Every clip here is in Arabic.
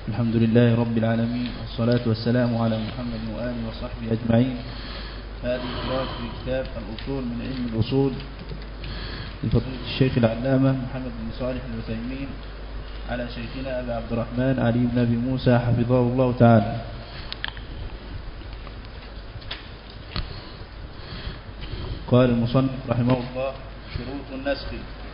الحمد لله رب العالمين، والصلاة والسلام على محمد وآله وصحبه أجمعين. هذه قراءة في كتاب الأصول من علم الأصول لفضيلة الشيخ العلامة محمد بن صالح العثيمين على شيخنا أبي عبد الرحمن علي بن أبي موسى حفظه الله تعالى. قال المصنف رحمه الله: شروط النسخ.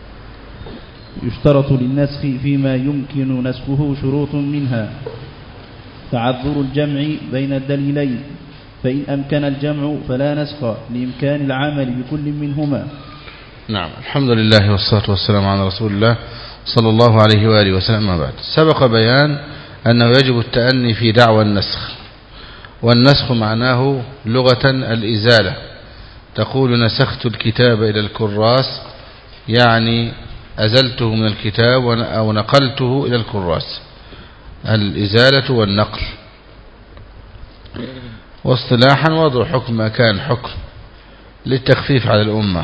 يشترط للنسخ فيما يمكن نسخه شروط، منها تعذر الجمع بين الدليلين، فإن أمكن الجمع فلا نسخ لإمكان العمل بكل منهما. نعم، الحمد لله والصلاة والسلام على رسول الله صلى الله عليه وآله وسلم. ما بعد، سبق بيان أنه يجب التأني في دعوى النسخ، والنسخ معناه لغة الإزالة. تقول نسخت الكتاب إلى الكراس، يعني أزلته من الكتاب أو نقلته إلى الكراس، الإزالة والنقل. واصطلاحا وضع حكم مكان حكم للتخفيف على الأمة،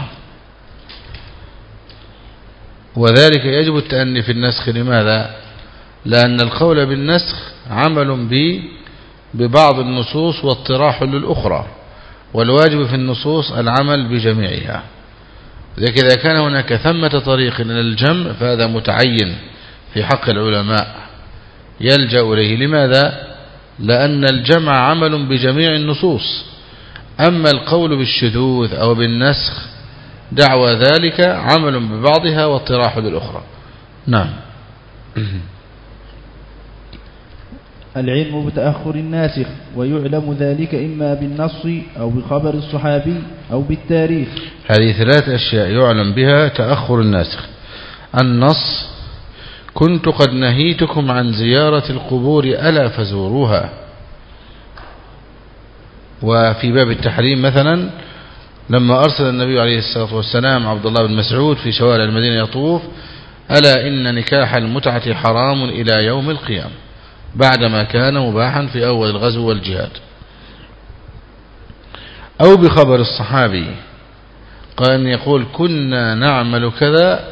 وذلك يجب التأني في النسخ. لماذا؟ لأن القول بالنسخ عمل ببعض النصوص واطراح للأخرى، والواجب في النصوص العمل بجميعها. لذلك إذا كان هناك ثمة طريق إلى الجمع فهذا متعين في حق العلماء يلجأ إليه. لماذا؟ لأن الجمع عمل بجميع النصوص، أما القول بالشذوذ أو بالنسخ دعوى ذلك عمل ببعضها واطراح للأخرى. نعم. العلم بتأخر الناسخ، ويعلم ذلك إما بالنص أو بخبر الصحابي أو بالتاريخ. هذه ثلاث أشياء يعلم بها تأخر الناسخ. النص: كنت قد نهيتكم عن زيارة القبور ألا فزوروها. وفي باب التحريم مثلا لما أرسل النبي عليه الصلاة والسلام عبد الله بن مسعود في شوارع المدينة يطوف: ألا إن نكاح المتعة حرام إلى يوم القيامة، بعدما كان مباحا في أول الغزو والجهاد. أو بخبر الصحابي، قال أن يقول كنا نعمل كذا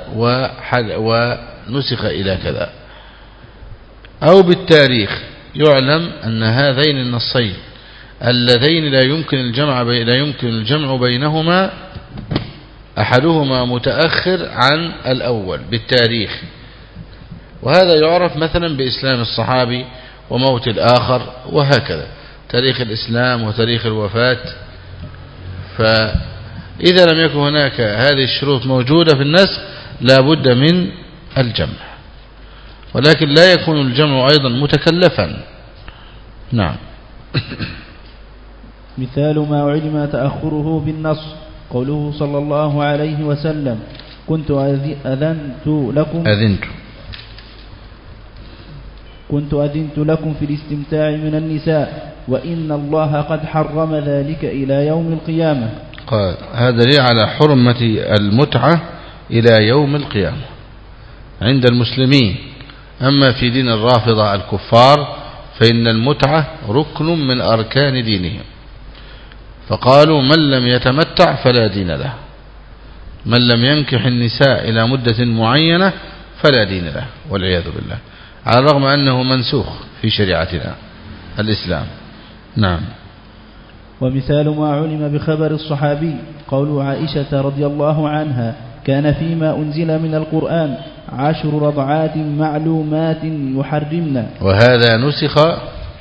ونسخ إلى كذا. أو بالتاريخ، يعلم أن هذين النصين اللذين لا يمكن الجمع بينهما أحدهما متأخر عن الأول بالتاريخ، وهذا يعرف مثلا بإسلام الصحابي وموت الآخر، وهكذا تاريخ الإسلام وتاريخ الوفاة. فإذا لم يكن هناك هذه الشروط موجودة في النسخ لا بد من الجمع، ولكن لا يكون الجمع أيضا متكلفا. نعم. مثال ما علم تأخره بالنص قوله صلى الله عليه وسلم: كنت أذنت لكم في الاستمتاع من النساء، وإن الله قد حرم ذلك إلى يوم القيامة. قال هذا دليل على حرمة المتعة إلى يوم القيامة عند المسلمين. أما في دين الرافضة الكفار فإن المتعة ركن من أركان دينهم، فقالوا من لم يتمتع فلا دين له، من لم ينكح النساء إلى مدة معينة فلا دين له، والعياذ بالله، على الرغم أنه منسوخ في شريعتنا الإسلام. نعم. ومثال ما علم بخبر الصحابي قول عائشة رضي الله عنها: كان فيما أنزل من القرآن 10 رضعات معلومات يحرمنا. وهذا نسخ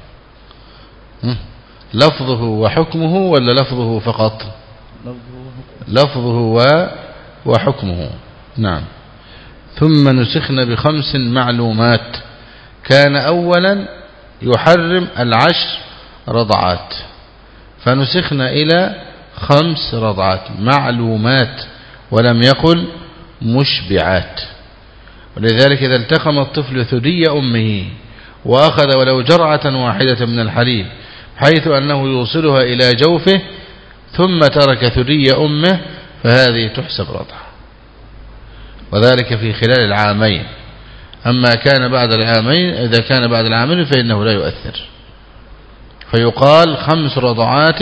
لفظه وحكمه ولا لفظه فقط؟ لفظه وحكمه. نعم. ثم نسخنا ب5 معلومات، كان أولا يحرم 10 رضعات، فنسخنا إلى 5 رضعات معلومات، ولم يقل مشبعات. ولذلك إذا التقم الطفل ثدي أمه وأخذ ولو جرعة واحدة من الحليب حيث أنه يوصلها إلى جوفه ثم ترك ثدي أمه فهذه تحسب رضعة، وذلك في خلال العامين. أما كان بعد العامين، إذا كان بعد العامين فإنه لا يؤثر، فيقال 5 رضعات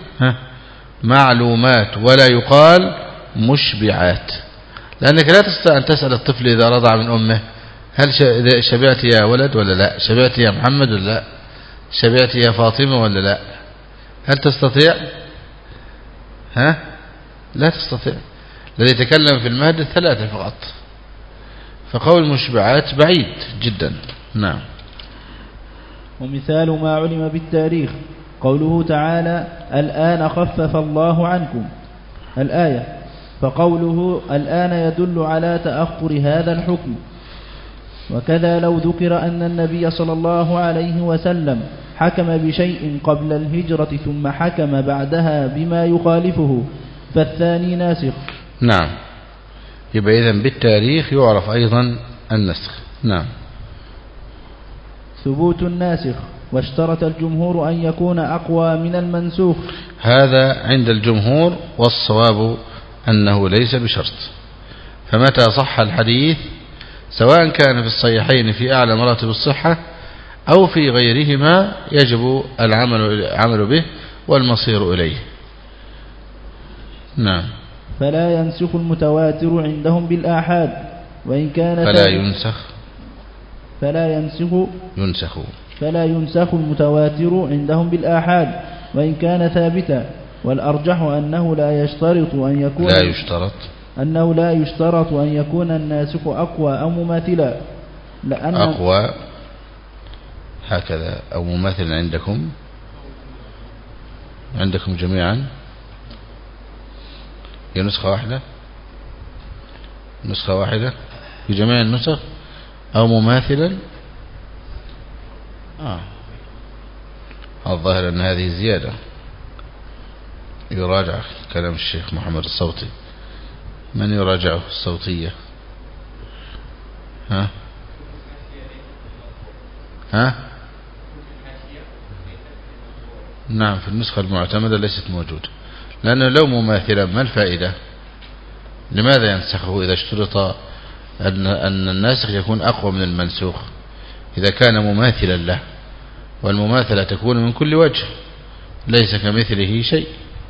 معلومات ولا يقال مشبعات، لأنك لا تستطيع أن تسأل الطفل إذا رضع من أمه هل شبعت يا ولد ولا لا؟ شبعت يا محمد ولا لا؟ شبعت يا فاطمة ولا لا؟ هل تستطيع؟ ها؟ لا تستطيع. الذي يتكلم في المهد 3 فقط، فقول مشبعات بعيد جدا. نعم. ومثال ما علم بالتاريخ قوله تعالى الآن خفف الله عنكم الآية، فقوله الآن يدل على تأخر هذا الحكم. وكذا لو ذكر أن النبي صلى الله عليه وسلم حكم بشيء قبل الهجرة ثم حكم بعدها بما يخالفه فالثاني ناسخ. نعم، يبقى إذن بالتاريخ يعرف أيضا النسخ. نعم. ثبوت الناسخ، واشترط الجمهور أن يكون أقوى من المنسوخ. هذا عند الجمهور، والصواب أنه ليس بشرط. فمتى صح الحديث سواء كان في الصحيحين في أعلى مراتب الصحة أو في غيرهما يجب العمل به والمصير إليه. نعم. فلا ينسخ المتواتر عندهم بالآحاد وإن كان فلا ينسخ المتواتر عندهم بالآحاد وإن كان ثابتا. والأرجح أنه لا يشترط أن يكون الناسخ أقوى أو مماثلا، لأن أقوى هكذا أو مماثلا عندكم جميعا هي نسخة واحدة في جميع النسخ أو مماثلا. الظاهر أن هذه زيادة، يراجع كلام الشيخ محمد الصوتي. من يراجعه الصوتية؟ نعم، في النسخة المعتمدة ليست موجودة، لأنه لو مماثلا ما الفائدة؟ لماذا ينسخه إذا اشترط أن الناسخ يكون أقوى من المنسوخ إذا كان مماثلا له؟ والمماثلة تكون من كل وجه، ليس كمثله شيء.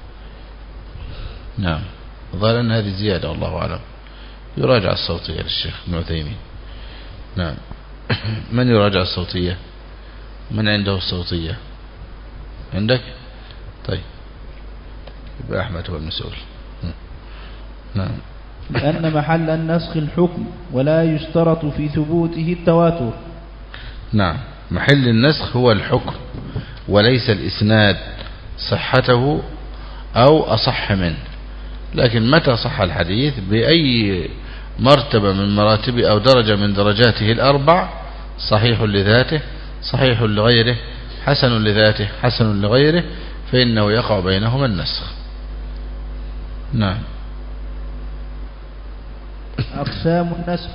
نعم، ظهر أن هذه زيادة، والله أعلم. يراجع الصوتية للشيخ ابن عثيمين. نعم. من يراجع الصوتية؟ من عنده الصوتية؟ عندك؟ طيب، يبقى أحمد هو المسؤول. نعم. لأن محل النسخ الحكم ولا يشترط في ثبوته التواتر. نعم، محل النسخ هو الحكم وليس الإسناد صحته أو أصح منه. لكن متى صح الحديث بأي مرتبة من مراتب أو درجة من درجاته الأربع، صحيح لذاته، صحيح لغيره، حسن لذاته، حسن لغيره، فإنه يقع بينهما النسخ. نعم. أقسام النسخ.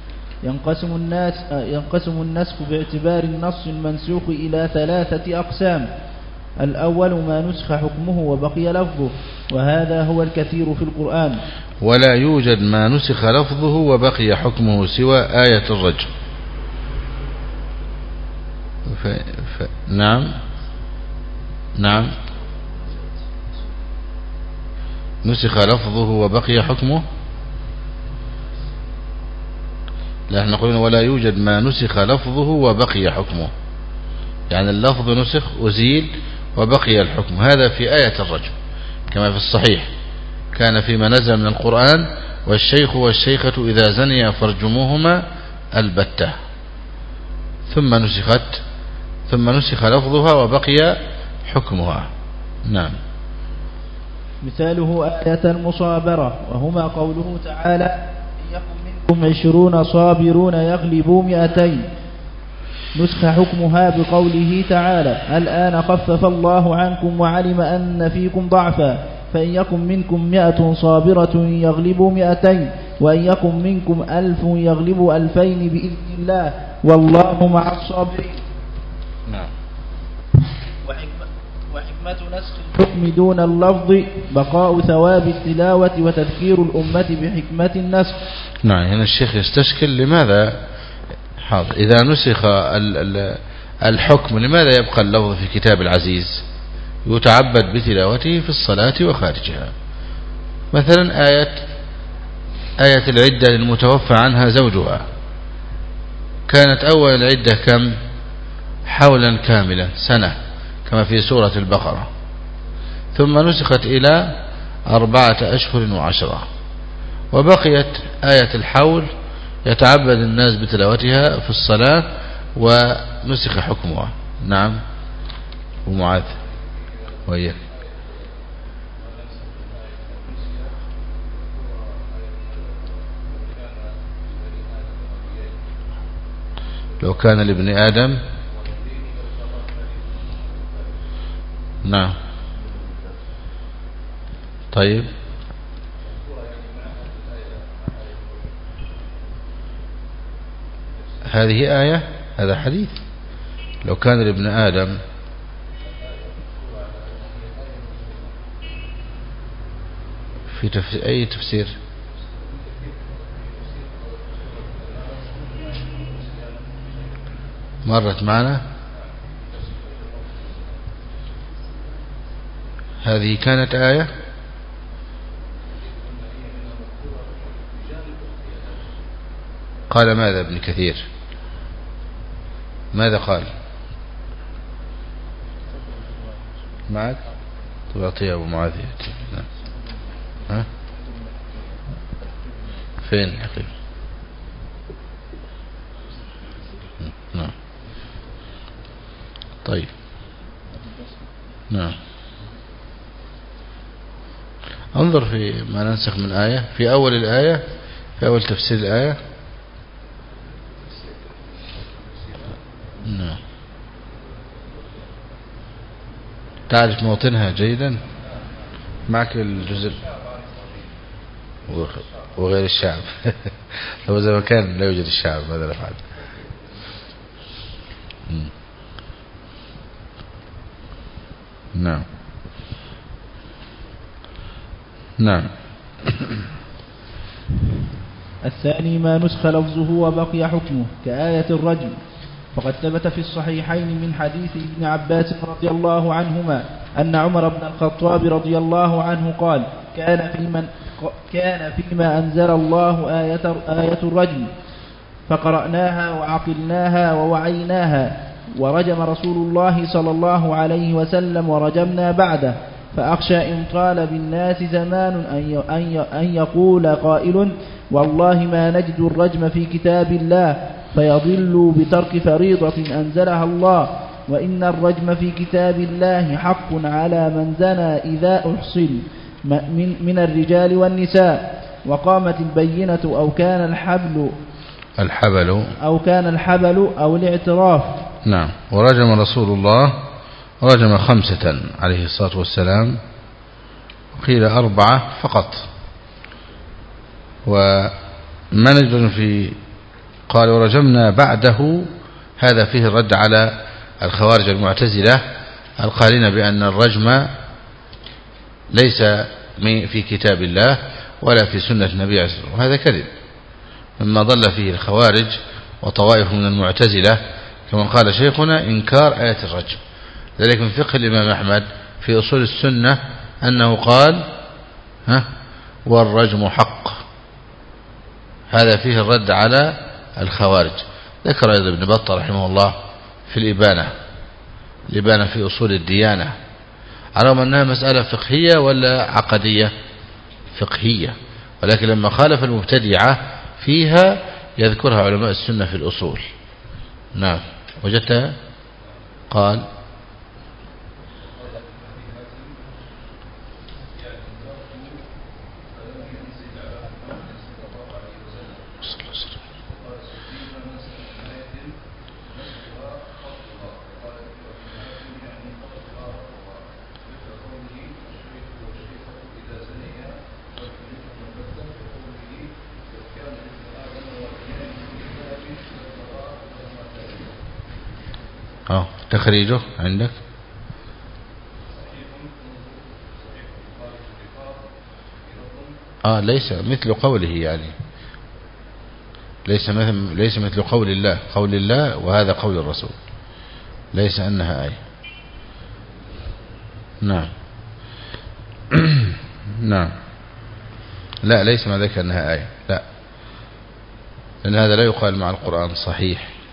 ينقسم النسخ باعتبار النص المنسوخ إلى 3 أقسام. الأول ما نسخ حكمه وبقي لفظه، وهذا هو الكثير في القرآن. ولا يوجد ما نسخ لفظه وبقي حكمه سوى آية الرجم. نعم، نسخ لفظه وبقي حكمه. لا، احنا نقول ولا يوجد ما نسخ لفظه وبقي حكمه، يعني اللفظ نسخ أزيل وبقي الحكم. هذا في آية الرجم كما في الصحيح: كان فيما نزل من القرآن والشيخ والشيخة إذا زنيا فارجموهما البتة، ثم نسخ لفظها وبقي حكمها. نعم. مثاله آية المصابرة، وهما قوله تعالى إن يكن منكم 20 صابرون يغلبوا 200. نسخ حكمها بقوله تعالى الآن خفف الله عنكم وعلم أن فيكم ضعفا فإن يكن منكم 100 صابرة يغلبوا 200 وإن يكن منكم 1000 يغلبوا 2000 بإذن الله والله مع الصابرين. نعم. وحكمة نسخ الحكم دون اللفظ بقاء ثواب التلاوة وتذكير الأمة بحكمة النسخ. نعم، هنا الشيخ يستشكل لماذا حاضر إذا نسخ الحكم لماذا يبقى اللفظ في كتاب العزيز يتعبد بتلاوته في الصلاة وخارجها؟ مثلا آية العدة للمتوفى عنها زوجها، كانت أول العدة كم؟ حولا كاملا، سنة، كما في سورة البقرة، ثم نسخت إلى 4 أشهر و10، وبقيت آية الحول يتعبد الناس بتلاوتها في الصلاة ونسخ حكمها. نعم. ومعاذ وإياك. لو كان لابن آدم. نعم. طيب. هذه آية، هذا حديث. لو كان لابن آدم في أي تفسير؟ مرت معنا. هذه كانت آية. قال ماذا ابن كثير؟ ماذا قال؟ معك؟ تعطيه أبو معاذ. ها؟ فين الحقيقة؟ نعم. طيب. نعم. انظر في ما ننسخ من آية، في أول الآية، في أول تفسير الآية. نعم. تعرف موطنها جيدا؟ معك الجزء وغير الشعب. لو إذا ما كان لا يوجد الشعب ماذا نفعل؟ نعم. نعم. الثاني ما نسخ لفظه وبقي حكمه كآية الرجم، فقد ثبت في الصحيحين من حديث ابن عباس رضي الله عنهما أن عمر بن الخطاب رضي الله عنه قال: كان فيما أنزل الله آية الرجم، فقرأناها وعقلناها ووعيناها، ورجم رسول الله صلى الله عليه وسلم ورجمنا بعده، فأخشى إن طال بالناس زمان أن يقول قائل: والله ما نجد الرجم في كتاب الله، فيضل بترك فريضة أنزلها الله، وإن الرجم في كتاب الله حق على من زنى إذا أحصل من الرجال والنساء، وقامت البينة أو كان الحبل أو الاعتراف. نعم. ورجم رسول الله رجم 5 عليه الصلاة والسلام، وقيل 4 فقط. ومن في قال ورجمنا بعده، هذا فيه الرد على الخوارج المعتزلة القائلين بأن الرجم ليس في كتاب الله ولا في سنة النبي عليه الصلاة والسلام، وهذا كذب، مما ضل فيه الخوارج وطوائف من المعتزلة، كما قال شيخنا: إنكار آية الرجم. ذلك من فقه الإمام أحمد في أصول السنة أنه قال: والرجم حق. هذا فيه الرد على الخوارج. ذكر أيضا ابن بطة رحمه الله في الإبانة في أصول الديانة، على أنها مسألة فقهية ولا عقدية؟ فقهية، ولكن لما خالف المبتدعة فيها يذكرها علماء السنة في الأصول. نعم. وجدتها؟ قال: تخريجه عندك؟ ليس مثل قوله، يعني ليس مثل قول الله وهذا قول الرسول، ليس أنها آية. نعم. نعم. لا، ليس ما ذلك أنها آية، لا، لأن هذا لا يقال مع القرآن صحيح.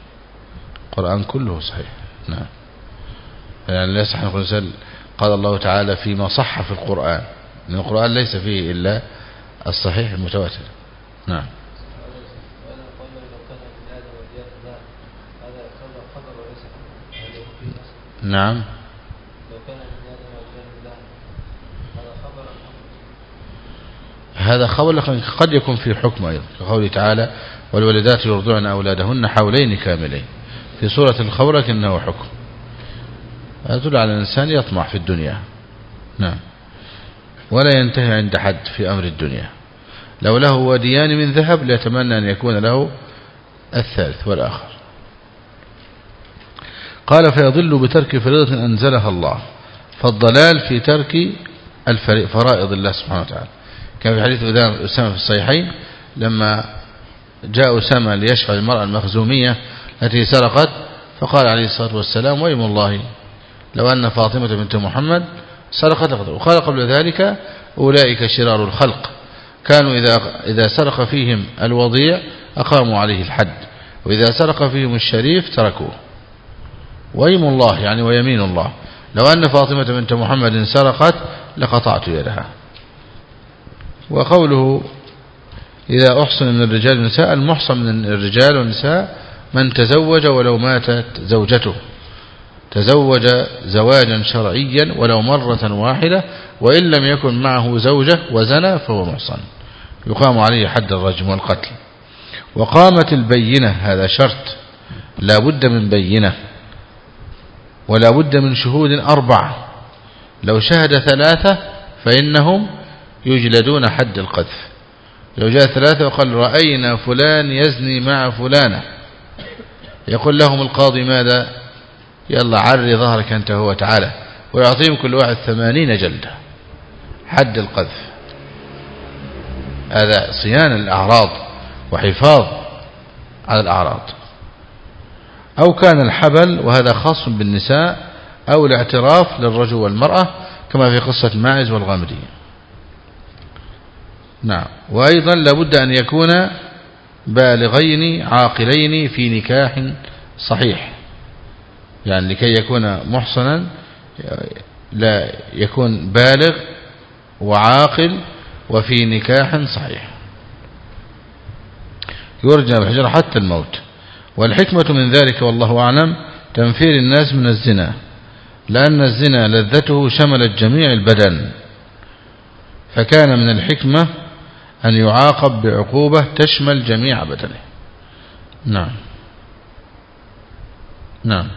القرآن كله صحيح. نعم، يعني لا يصح أن نقول قال الله تعالى فيما صح في القرآن، لأن القرآن ليس فيه إلا الصحيح المتواتر. نعم. نعم. هذا خبر لكن قد يكون في حكم أيضا، كقوله تعالى والولدات يرضعن أولادهن حولين كاملين في سورة الخبر، لكنه حكم. هذا يدل على الإنسان يطمع في الدنيا. نعم، ولا ينتهي عند حد في أمر الدنيا. لو له وديان من ذهب ليتمنى أن يكون له الثالث والآخر. قال فيضل بترك فريضة أنزلها الله، فالضلال في ترك فرائض الله سبحانه وتعالى. كان في حديث أسامة في الصحيحين لما جاء أسامة ليشفع المرأة المخزومية التي سرقت، فقال عليه الصلاة والسلام ويم الله لو أن فاطمة بنت محمد سرقت. وقال قبل ذلك أولئك شرار الخلق كانوا إذا سرق فيهم الوضيع أقاموا عليه الحد، وإذا سرق فيهم الشريف تركوه. ويم الله يعني ويمين الله لو أن فاطمة بنت محمد سرقت لقطعت يدها. وقوله إذا أحصن من الرجال والنساء، المحصن من الرجال والنساء من تزوج ولو ماتت زوجته، تزوج زواجا شرعيا ولو مرة واحدة وإن لم يكن معه زوجة وزنى فهو محصن يقام عليه حد الرجم والقتل. وقامت البينة، هذا شرط، لا بد من بينة ولا بد من شهود 4، لو شهد 3 فإنهم يجلدون حد القذف. لو جاء 3 وقال رأينا فلان يزني مع فلانة، يقول لهم القاضي ماذا؟ يلا عري ظهرك أنت هو تعالى، ويعطيهم كل واحد 80 جلدة حد القذف. هذا صيانة الأعراض وحفاظ على الأعراض. أو كان الحبل، وهذا خاص بالنساء، أو الاعتراف للرجل والمرأة كما في قصة ماعز والغامدي. نعم. وأيضا لابد أن يكون بالغين عاقلين في نكاح صحيح، يعني لكي يكون محصنا لا يكون بالغ وعاقل وفي نكاح صحيح، يرجى بالحجر حتى الموت. والحكمة من ذلك والله أعلم تنفير الناس من الزنا، لأن الزنا لذته شملت جميع البدن، فكان من الحكمة أن يعاقب بعقوبة تشمل جميع بدنه. نعم. نعم.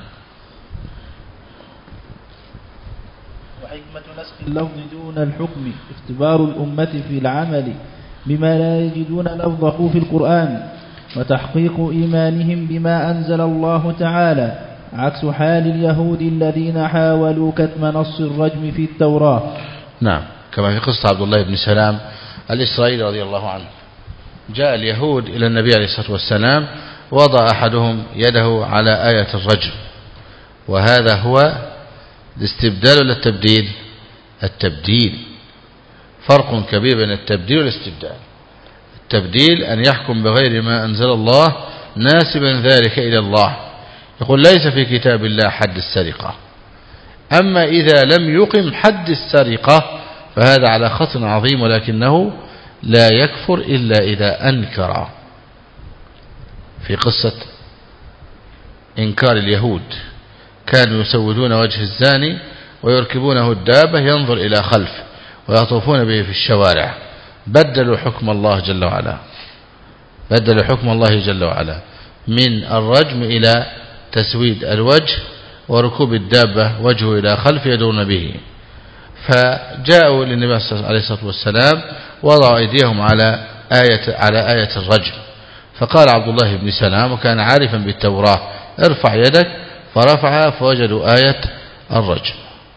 وحكمة نسخ اللفظ دون الحكم اختبار الأمة في العمل بما لا يجدون لفظه في القرآن، وتحقيق إيمانهم بما أنزل الله تعالى، عكس حال اليهود الذين حاولوا كتم نص الرجم في التوراة. نعم، كما في قصة عبد الله بن سلام الإسرائيلي رضي الله عنه، جاء اليهود إلى النبي عليه الصلاة والسلام، وضع أحدهم يده على آية الرجم، وهذا هو الاستبدال ولا التبديل؟ التبديل. فرق كبير بين التبديل والاستبدال. التبديل أن يحكم بغير ما أنزل الله ناسبا ذلك إلى الله، يقول ليس في كتاب الله حد السرقة. أما إذا لم يقم حد السرقة فهذا على خطر عظيم، ولكنه لا يكفر إلا إذا أنكر. في قصة إنكار اليهود، كانوا يسودون وجه الزاني ويركبونه الدابة ينظر إلى خلف ويطوفون به في الشوارع، بدلوا حكم الله جل وعلا، بدلوا حكم الله جل وعلا من الرجم إلى تسويد الوجه وركوب الدابة وجهه إلى خلف يدورون به. فجاءوا للنبي عليه الصلاة والسلام وضعوا أيديهم على آية الرجم، فقال عبد الله بن سلام وكان عارفا بالتوراة ارفع يدك، فرفعها فوجدوا آية الرجم.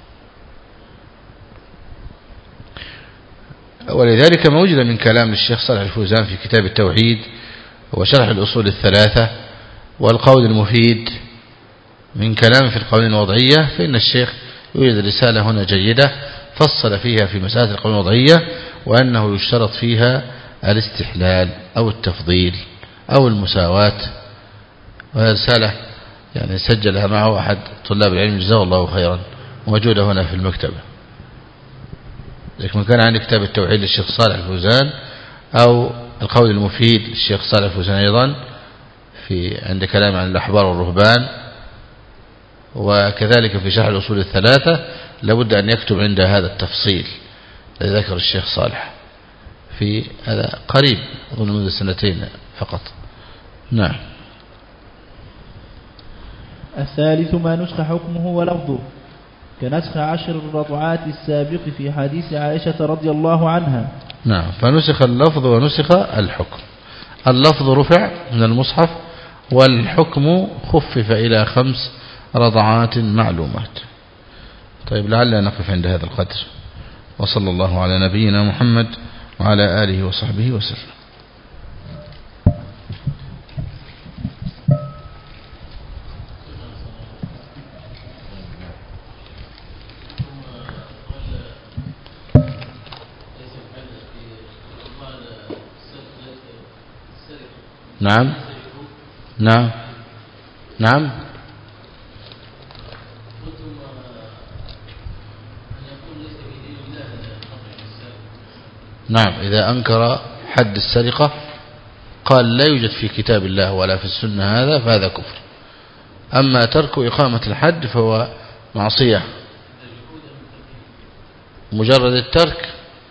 ولذلك موجود من كلام الشيخ صالح الفوزان في كتاب التوحيد وشرح الأصول الثلاثة والقول المفيد من كلام في القوانين الوضعية، فإن الشيخ يوجد رسالة هنا جيدة فصل فيها في مسألة القوانين الوضعية، وأنه يشترط فيها الاستحلال أو التفضيل أو المساواة، وهذه رسالة يعني سجلها معه أحد طلاب العلم جزاه الله خيرا، موجودة هنا في المكتبة. لكن كان عندي كتاب التوحيد للشيخ صالح الفوزان، أو القول المفيد للشيخ صالح الفوزان أيضا عند كلام عن الأحبار والرهبان، وكذلك في شرح الأصول الثلاثة لابد أن يكتب عند هذا التفصيل الذي ذكر الشيخ صالح في هذا قريب، أظن منذ 2 فقط. نعم. الثالث ما نسخ حكمه ولفظه، كنسخ 10 الرضعات السابق في حديث عائشة رضي الله عنها. نعم، فنسخ اللفظ ونسخ الحكم. اللفظ رفع من المصحف، والحكم خفف إلى 5 رضعات معلومات. طيب، لعلنا نقف عند هذا القدر، وصلى الله على نبينا محمد وعلى آله وصحبه وسلم. نعم نعم نعم. نعم، إذا أنكر حد السرقة قال لا يوجد في كتاب الله ولا في السنة هذا، فهذا كفر. أما ترك إقامة الحد فهو معصية. مجرد الترك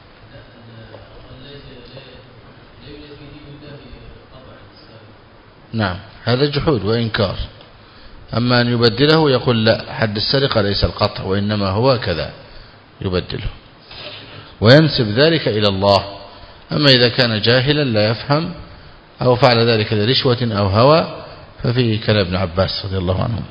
نعم، هذا جحود وإنكار. أما أن يبدله يقول لا، حد السرقة ليس القطع وإنما هو كذا، يبدله وينسب ذلك إلى الله. أما إذا كان جاهلا لا يفهم أو فعل ذلك لرشوة أو هوى ففيه كلام ابن عباس رضي الله عنه.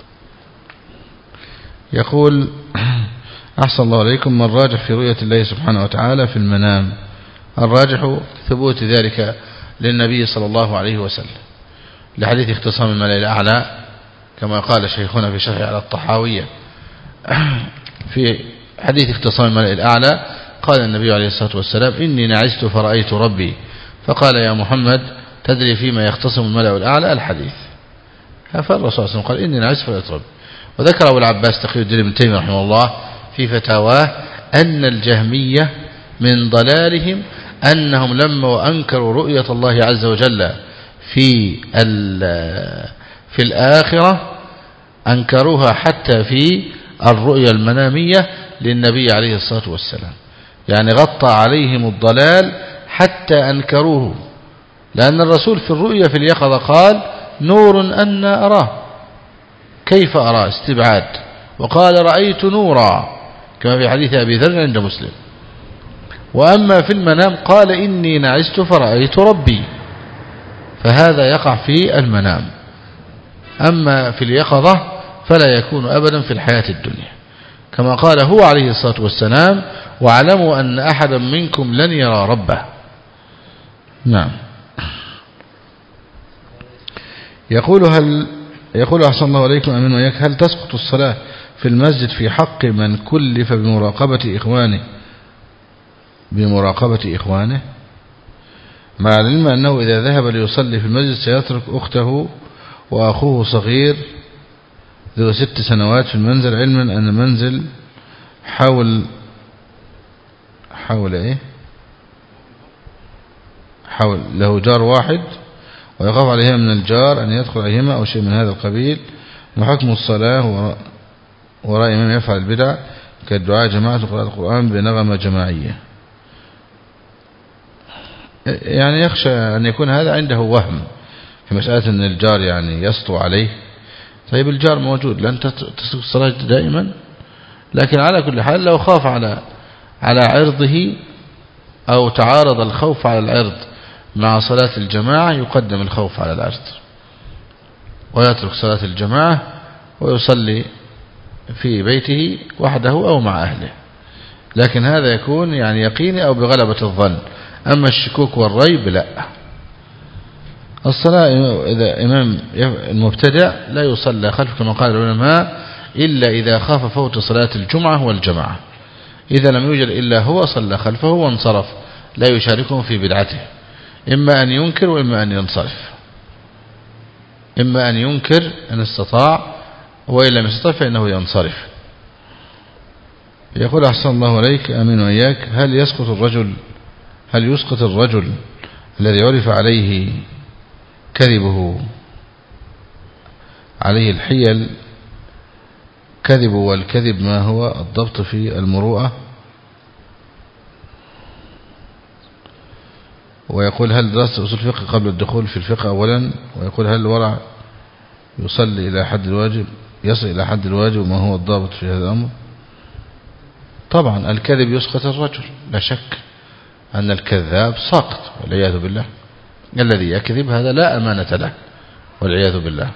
يقول: أحسن الله عليكم، من راجح في رؤية الله سبحانه وتعالى في المنام؟ الراجح ثبوت ذلك للنبي صلى الله عليه وسلم، لحديث اختصام الملأ الأعلى كما قال شيخنا في شرح على الطحاوية. في حديث اختصام الملأ الأعلى قال النبي عليه الصلاة والسلام: إني نعست فرأيت ربي، فقال: يا محمد تدري فيما يختصم الملأ الأعلى؟ الحديث. فالرسول صلى الله عليه وسلم قال: إني نعست فرأيت ربي. وذكر أبو العباس تقي الدين ابن تيمية رحمه الله في فتاواه أن الجهمية من ضلالهم أنهم لما أنكروا رؤية الله عز وجل في الآخرة أنكروها حتى في الرؤيا المنامية للنبي عليه الصلاة والسلام، يعني غطى عليهم الضلال حتى أنكروه، لأن الرسول في الرؤيا في اليقظة قال: نور أن أراه، كيف أرى؟ استبعاد. وقال: رأيت نورا، كما في حديث أبي ذر عند مسلم. وأما في المنام قال: إني نعست فرأيت ربي، فهذا يقع في المنام. أما في اليقظة فلا يكون أبدا في الحياة الدنيا، كما قال هو عليه الصلاة والسلام: واعلموا أن أحدا منكم لن يرى ربه. نعم. يقول أحسن الله عليكم أمين وإياك، هل تسقط الصلاة في المسجد في حق من كلف بمراقبة إخوانه، مع العلم أنه إذا ذهب ليصلي في المسجد سيترك أخته وأخوه صغير ذو 6 سنوات في المنزل، علما أن المنزل حول له جار واحد، ويخاف عليهما من الجار أن يدخل عليهما أو شيء من هذا القبيل. وحكم الصلاة وراء إمام يفعل البدع كالدعاء جماعة وقراءة القرآن بنغمة جماعية، يعني يخشى أن يكون هذا عنده وهم في مسألة أن الجار يعني يسطو عليه. طيب، الجار موجود، لن تسلك الصلاة دائما، لكن على كل حال لو خاف على عرضه أو تعارض الخوف على العرض مع صلاة الجماعة يقدم الخوف على العرض، ويترك صلاة الجماعة ويصلي في بيته وحده أو مع أهله، لكن هذا يكون يعني يقيني أو بغلبة الظن. أما الشكوك والريب لا. الصلاة إذا إمام المبتدع لا يصلى خلفه كما قال العلماء إلا إذا خاف فوت صلاة الجمعة والجماعة، إذا لم يوجد إلا هو صلى خلفه وانصرف، لا يشاركهم في بدعته، إما أن ينكر وإما أن ينصرف. إما أن ينكر إن استطاع، وإن لم يستطع فإنه ينصرف. يقول أحسن الله عليك آمين وإياك: هل يسقط الرجل الذي عرف عليه كذبه، عليه الحيل كذب، والكذب ما هو الضبط في المروءة؟ ويقول: هل درست أصول الفقه قبل الدخول في الفقه أولا؟ ويقول: هل الورع يصل إلى حد الواجب وما هو الضابط في هذا الأمر؟ طبعا الكذب يسقط الرجل، لا شك أن الكذاب ساقط والعياذ بالله. الذي يكذب هذا لا أمانة له والعياذ بالله.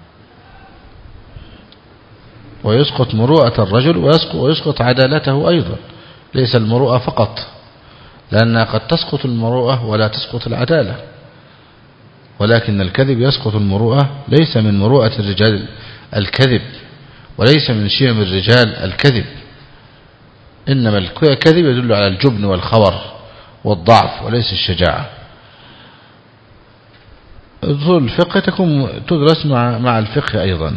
ويسقط مروءة الرجل ويسقط عدالته أيضا، ليس المروءة فقط، لأنها قد تسقط المروءة ولا تسقط العدالة، ولكن الكذب يسقط المروءة. ليس من مروءة الرجال الكذب، وليس من شيم الرجال الكذب، إنما الكذب يدل على الجبن والخور والضعف وليس الشجاعة. أصول الفقه تدرس مع الفقه أيضا.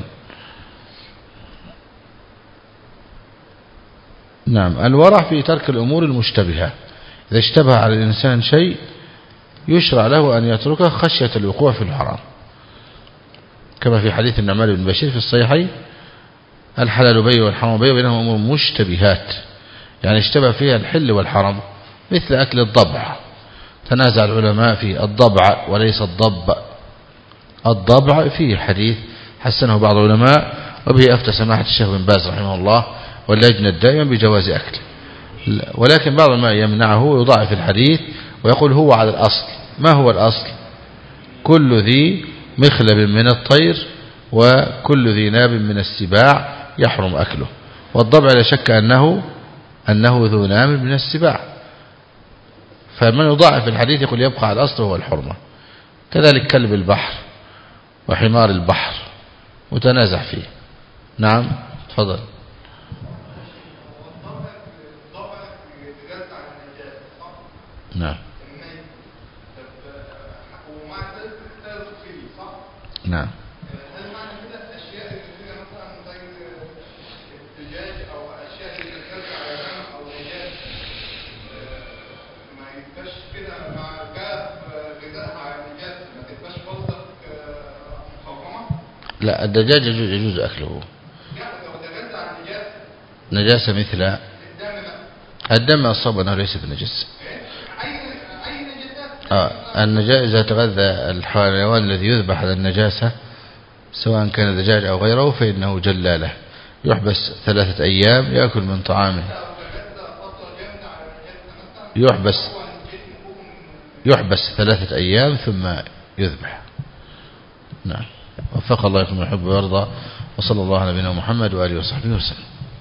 نعم. الورع في ترك الأمور المشتبهة، إذا اشتبه على الإنسان شيء يشرع له أن يتركه خشية الوقوع في الحرام، كما في حديث النعمان بن بشير في الصحيحين: الحلال بين والحرام بين وبينهما أمور مشتبهات، يعني اشتبه فيها الحل والحرام، مثل أكل الضبع. تنازع العلماء في الضبع وليس الضب. الضبع فيه حديث حسنه بعض العلماء، وبه أفتى سماحة الشيخ بن باز رحمه الله واللجنة الدائمة بجواز أكله، ولكن بعض ما يمنعه ويضاعف الحديث ويقول هو على الأصل. ما هو الأصل؟ كل ذي مخلب من الطير وكل ذي ناب من السباع يحرم أكله، والضبع لا شك أنه ذو ناب من السباع، فمن يضاعف الحديث يقول يبقى على الأصل وهو الحرمة. كذلك كلب البحر وحمار البحر متنازع فيه. نعم تفضل. نعم نعم. هل معنى كده الاشياء اللي فيها مثلا زي الدجاج او اشياء اللي بترجع على دم او دجاج ما يبقاش كده مع الجاف غذائها على النجاس، ما تبقاش قصدك محرمه؟ لا، الدجاج يجوز اكله. لا لو دجاج على النجاس نجاسه مثل الدم الصوب انه ليس بنجس. النجاسة إذا تغذى الحيوان الذي يذبح على النجاسة سواء كان دجاج أو غيره فإنه جلالة، يحبس 3 أيام يأكل من طعامه، يحبس 3 أيام ثم يذبح. نعم. وفق الله يكون يحب ويرضى، وصلى الله على نبينا محمد وآله وصحبه وسلم.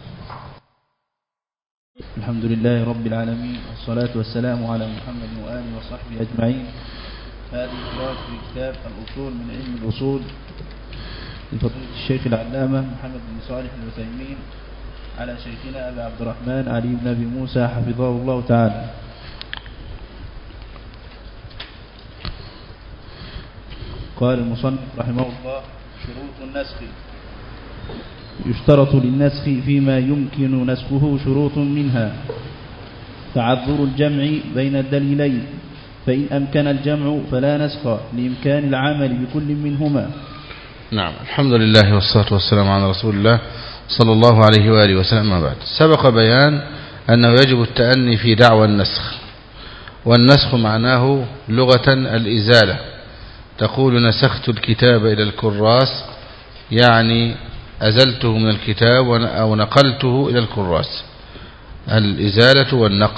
الحمد لله رب العالمين، والصلاة والسلام على محمد وآله وصحبه أجمعين. هذه قراءة في كتاب الأصول من علم الأصول لفضيلة الشيخ العلامة محمد بن صالح العثيمين على شيخنا أبي عبد الرحمن علي بن أبي موسى حفظه الله تعالى. قال المصنف رحمه الله: شروط النسخ. يشترط للنسخ فيما يمكن نسخه شروط، منها تعذر الجمع بين الدليلين، فإن أمكن الجمع فلا نسخ لإمكان العمل بكل منهما. نعم. الحمد لله والصلاة والسلام على رسول الله صلى الله عليه وآله وسلم. ما بعد، سبق بيان أنه يجب التأني في دعوى النسخ، والنسخ معناه لغة الإزالة. تقول نسخت الكتاب إلى الكراس، يعني أزلته من الكتاب أو نقلته إلى الكراس، الإزالة والنقل.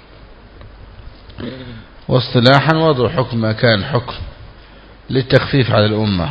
واصطلاحا وضع حكم مكان حكم للتخفيف على الأمة،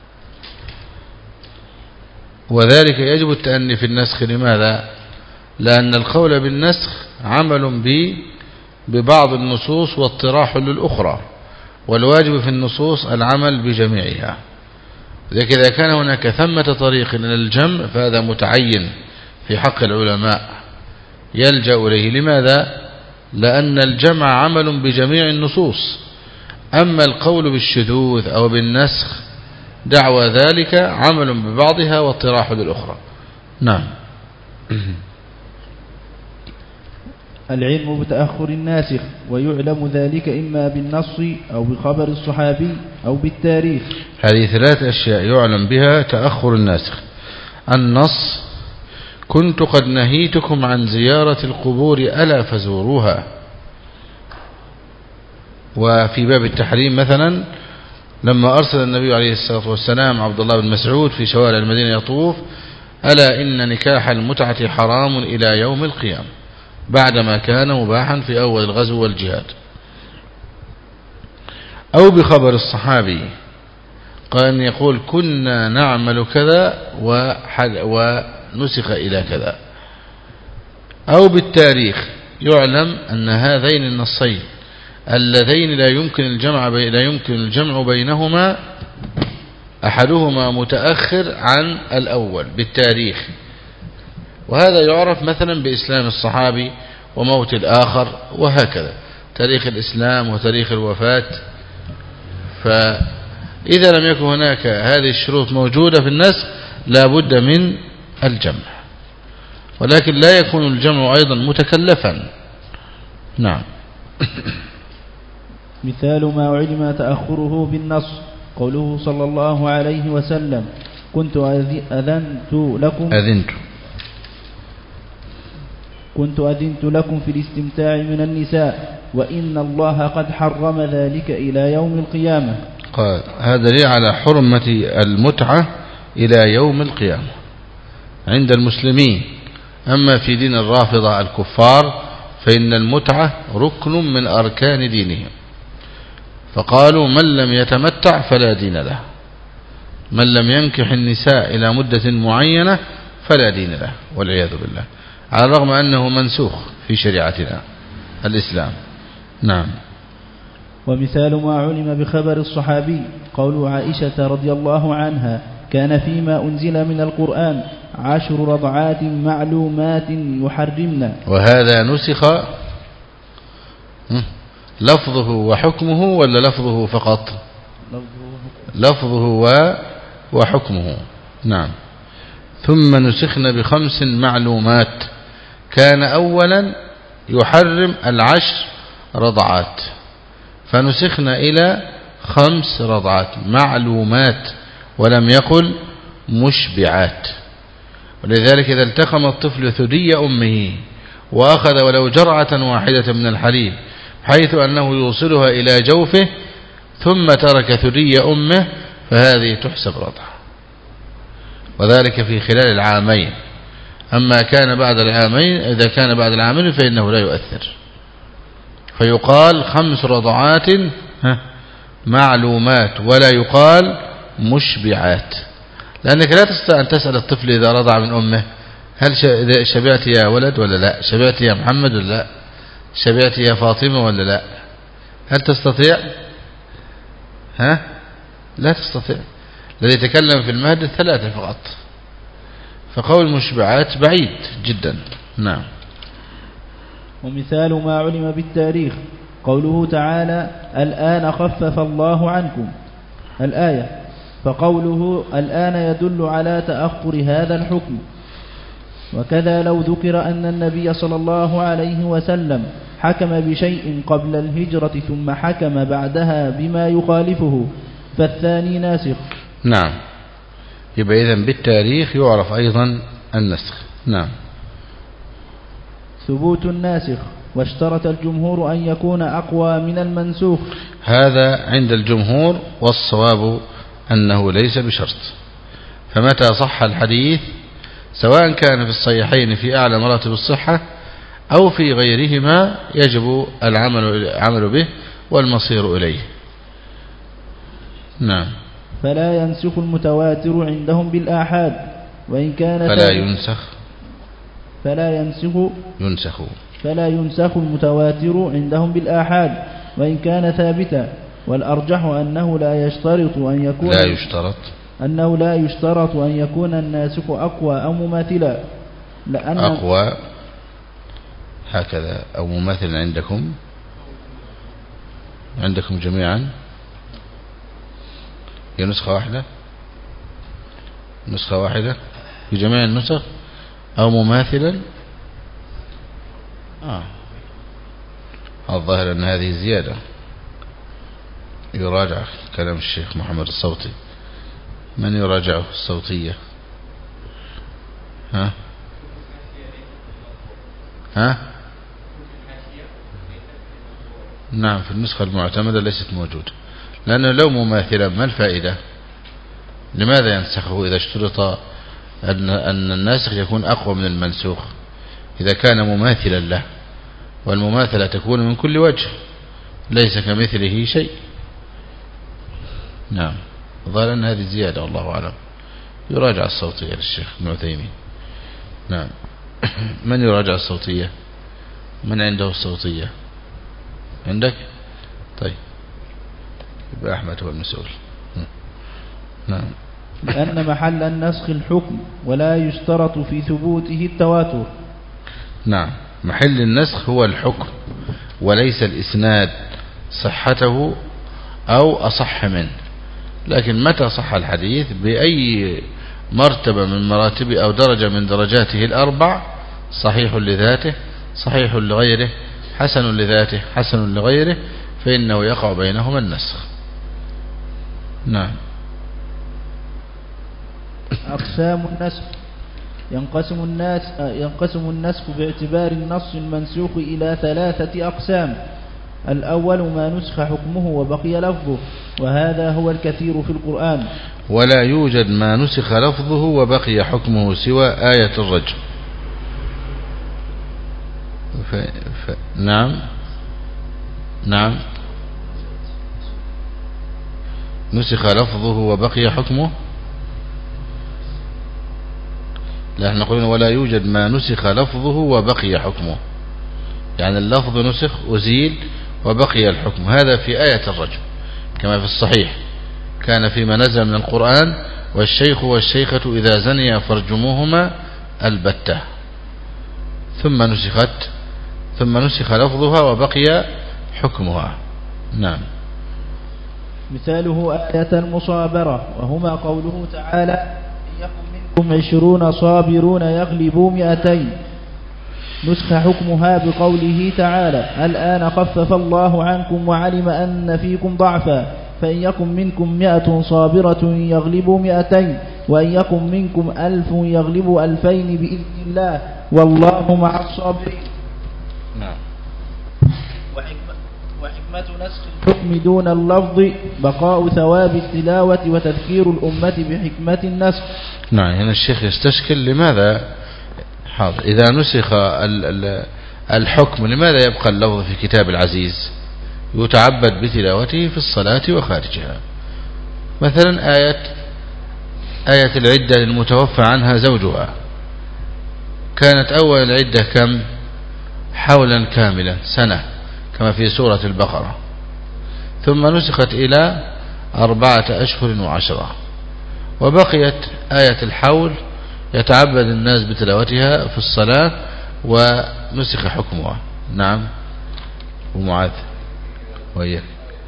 وذلك يجب التأني في النسخ. لماذا؟ لأن القول بالنسخ عمل ببعض النصوص واطراح للأخرى، والواجب في النصوص العمل بجميعها. لذلك إذا كان هناك ثمة طريق إلى الجمع فهذا متعين في حق العلماء يلجأ إليه. لماذا؟ لأن الجمع عمل بجميع النصوص. أما القول بالشذوذ أو بالنسخ دعوى ذلك عمل ببعضها واطراح بالأخرى. نعم. العلم بتأخر الناسخ، ويعلم ذلك إما بالنص أو بخبر الصحابي أو بالتاريخ. هذه 3 أشياء يعلم بها تأخر الناسخ. النص: كنت قد نهيتكم عن زيارة القبور ألا فزوروها. وفي باب التحريم مثلا لما أرسل النبي عليه الصلاة والسلام عبد الله بن مسعود في شوارع المدينة يطوف: ألا إن نكاح المتعة حرام إلى يوم القيامة، بعدما كان مباحا في أول الغزو والجهاد. أو بخبر الصحابي، قال أن يقول: كنا نعمل كذا ونسخ إلى كذا. أو بالتاريخ، يعلم أن هذين النصين اللذين لا يمكن الجمع بينهما، أحدهما متأخر عن الأول بالتاريخ، وهذا يعرف مثلا بإسلام الصحابي وموت الآخر، وهكذا تاريخ الإسلام وتاريخ الوفاة. فإذا لم يكن هناك هذه الشروط موجودة في النسخ لا بد من الجمع، ولكن لا يكون الجمع أيضا متكلفا. نعم. مثال ما علم تأخره بالنص قوله صلى الله عليه وسلم: كنت أذنت لكم في الاستمتاع من النساء، وإن الله قد حرم ذلك إلى يوم القيامة. قال هذا دليل على حرمة المتعة إلى يوم القيامة عند المسلمين. أما في دين الرافضة الكفار فإن المتعة ركن من أركان دينهم، فقالوا: من لم يتمتع فلا دين له، من لم ينكح النساء إلى مدة معينة فلا دين له، والعياذ بالله، على الرغم أنه منسوخ في شريعتنا الإسلام. نعم. ومثال ما علم بخبر الصحابي قول عائشة رضي الله عنها: كان فيما أنزل من القرآن 10 رضعات معلومات يحرمنا. وهذا نسخ لفظه وحكمه ولا لفظه فقط؟ لفظه وحكمه. نعم. ثم نسخن ب5 معلومات، كان أولا يحرم 10 رضعات، فنسخن إلى 5 رضعات معلومات، ولم يقل مشبعات. ولذلك إذا التقم الطفل ثدي أمه وأخذ ولو جرعة واحدة من الحليب حيث أنه يوصلها إلى جوفه ثم ترك ثدي أمه، فهذه تحسب رضعة، وذلك في خلال العامين. أما كان بعد العامين، إذا كان بعد العامين فإنه لا يؤثر، فيقال 5 رضعات معلومات ولا يقال مشبعات، لأنك لا تستطيع أن تسأل الطفل إذا رضع من أمه: هل شبعت يا ولد ولا لا؟ شبعت يا محمد ولا لا؟ شبعت يا فاطمة ولا لا؟ هل تستطيع؟ لا تستطيع. الذي يتكلم في المهد 3 فقط، فقول مشبعات بعيد جدا. نعم. ومثال ما علم بالتاريخ قوله تعالى: الآن خفف الله عنكم، الآية، فقوله الآن يدل على تأخر هذا الحكم. وكذا لو ذكر أن النبي صلى الله عليه وسلم حكم بشيء قبل الهجرة ثم حكم بعدها بما يخالفه فالثاني ناسخ. نعم. يبقى إذن بالتاريخ يعرف أيضا النسخ. نعم. ثبوت الناسخ، واشترط الجمهور أن يكون أقوى من المنسوخ. هذا عند الجمهور، والصواب أنه ليس بشرط. فمتى صح الحديث سواء كان في الصحيحين في أعلى مراتب الصحة أو في غيرهما يجب العمل به والمصير إليه. نعم. فلا ينسخ المتواتر عندهم بالآحاد وإن كان فلا ينسخ المتواتر عندهم بالآحاد وإن كان ثابتا. والأرجح أنه لا يشترط أن يكون الناسخ أقوى أو مماثلا، لأن أقوى هكذا أو مماثل عندكم جميعا هي نسخة واحدة. نسخة واحدة في جميع النسخ أو مماثلا. الظاهر أن هذه زيادة، يراجع كلام الشيخ محمد الصوتي. من يراجعه الصوتية؟ ها نعم، في النسخة المعتمدة ليست موجودة، لأنه لو مماثلا ما الفائدة؟ لماذا ينسخه إذا اشترط أن الناسخ يكون أقوى من المنسوخ؟ إذا كان مماثلا له، والمماثلة تكون من كل وجه، ليس كمثله شيء. نعم، ظهر أن هذه زيادة، والله أعلم. يراجع الصوتية للشيخ ابن عثيمين. نعم. من يراجع الصوتية؟ من عنده الصوتية؟ عندك؟ طيب، يبقى أحمد هو المسؤول. نعم. لأن محل النسخ الحكم ولا يشترط في ثبوته التواتر. نعم، محل النسخ هو الحكم وليس الإسناد صحته أو أصح منه. لكن متى صح الحديث بأي مرتبة من مراتب أو درجة من درجاته الأربع، صحيح لذاته، صحيح لغيره، حسن لذاته، حسن لغيره، فإنه يقع بينهما النسخ. نعم. أقسام النسخ. ينقسم النسخ باعتبار النص المنسوخ إلى 3 أقسام. الأول ما نسخ حكمه وبقي لفظه، وهذا هو الكثير في القرآن. ولا يوجد ما نسخ لفظه وبقي حكمه سوى آية الرجم. نعم نعم، نسخ لفظه وبقي حكمه. لا، احنا قلنا ولا يوجد ما نسخ لفظه وبقي حكمه، يعني اللفظ نسخ أزيل وبقي الحكم. هذا في آية الرجم كما في الصحيح: كان فيما نزل من القرآن والشيخ والشيخة إذا زنيا فارجموهما البتة، ثم نسخ لفظها وبقي حكمها. نعم. مثاله آية المصابرة، وهما قوله تعالى: إن يكن منكم 20 صابرون يغلبوا 200. نسخ حكمها بقوله تعالى: الآن خفف الله عنكم وعلم أن فيكم ضعفا، فإن يكن منكم 100 صابرة يغلبوا 200، وإن يكن منكم 1000 يغلبوا 2000 بإذن الله، والله مع الصابرين. نعم. وحكمة نسخ الحكم دون اللفظ بقاء ثواب التلاوة وتذكير الأمة بحكمة النسخ. نعم، هنا الشيخ يستشكل لماذا حاضر إذا نسخ الحكم لماذا يبقى اللفظ في كتاب العزيز يتعبد بتلاوته في الصلاة وخارجها؟ مثلا آية العدة للمتوفى عنها زوجها، كانت أول العدة كم؟ حولا كاملا، سنة، كما في سورة البقرة، ثم نسخت إلى 4 أشهر و10، وبقيت آية الحول يتعبد الناس بتلاوتها في الصلاة ونسخ حكمها. نعم. ومعاذ وإياك.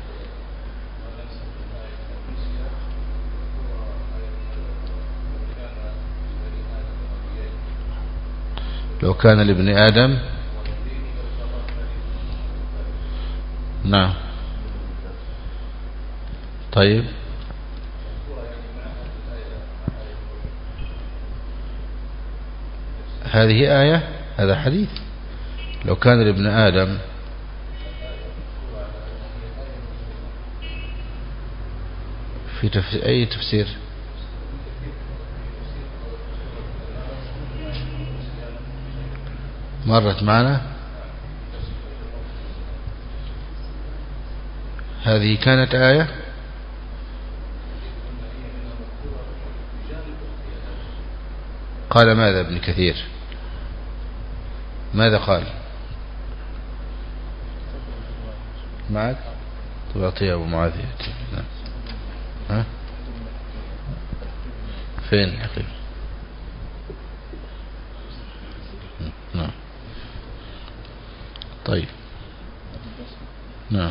لو كان لابن آدم. نعم. طيب، هذه آية، هذا حديث. لو كان لابن آدم في أي تفسير؟ مرت معنا هذه، كانت آية. قال ماذا ابن كثير؟ ماذا قال؟ معك تعطيه أبو معاذ. ها فين الحقيقة؟ نعم. طيب. نعم.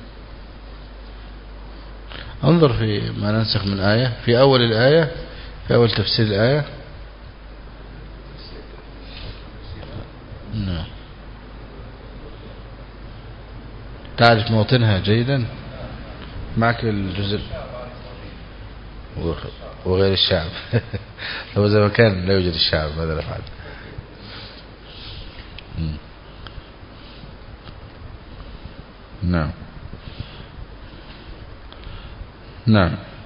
انظر في ما ننسخ من آية، في أول الآية في أول تفسير الآية. نعم. تعرف موطنها جيدا؟ معك الجزء وغير الشعب. لو إذا كان لا يوجد الشعب ماذا نفعل؟ نعم نعم.